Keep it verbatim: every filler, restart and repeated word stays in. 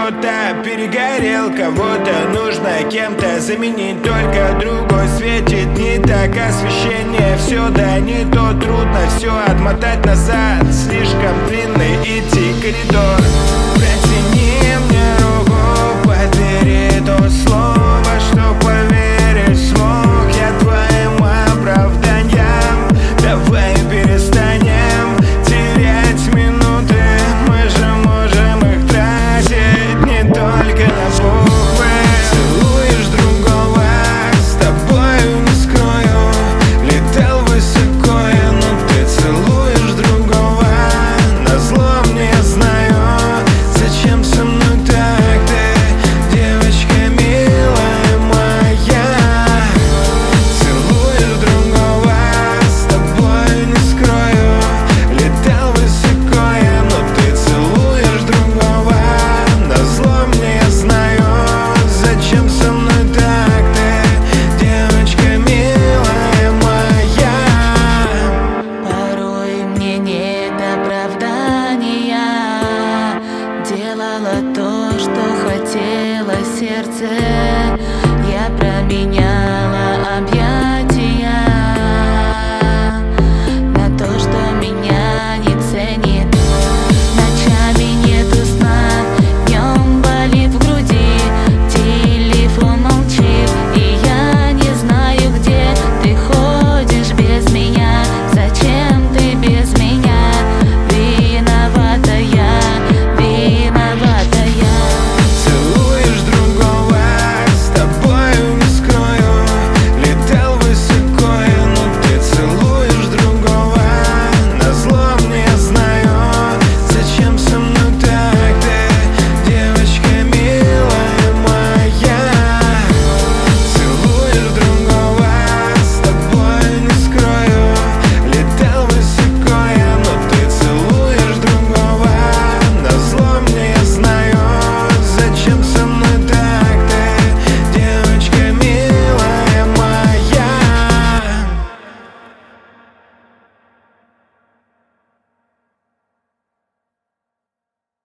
кто-то перегорел, кого-то нужно кем-то заменить. Только другой светит не так освещение. Все да не то, трудно все отмотать назад. Слишком длинный идти коридор. Протяни мне руку, подбери то слово, что поверить смог я твоим оправданиям. Давай перестанем терять минуты, мы же можем их тратить не только на буквы. Целуешь другого, с тобою не скрою. Летел высоко я, но ты целуешь другого. Назло мне знаю, зачем со мной так ты, девочка милая моя. Целуешь другого, с тобой не скрою. Летел высоко я, но ты целуешь другого. Назло мне я знаю, зачем со мной так ты, девочка милая моя. Порой мне нет оправдания. Делала то, что хотело сердце. Я променяла объятия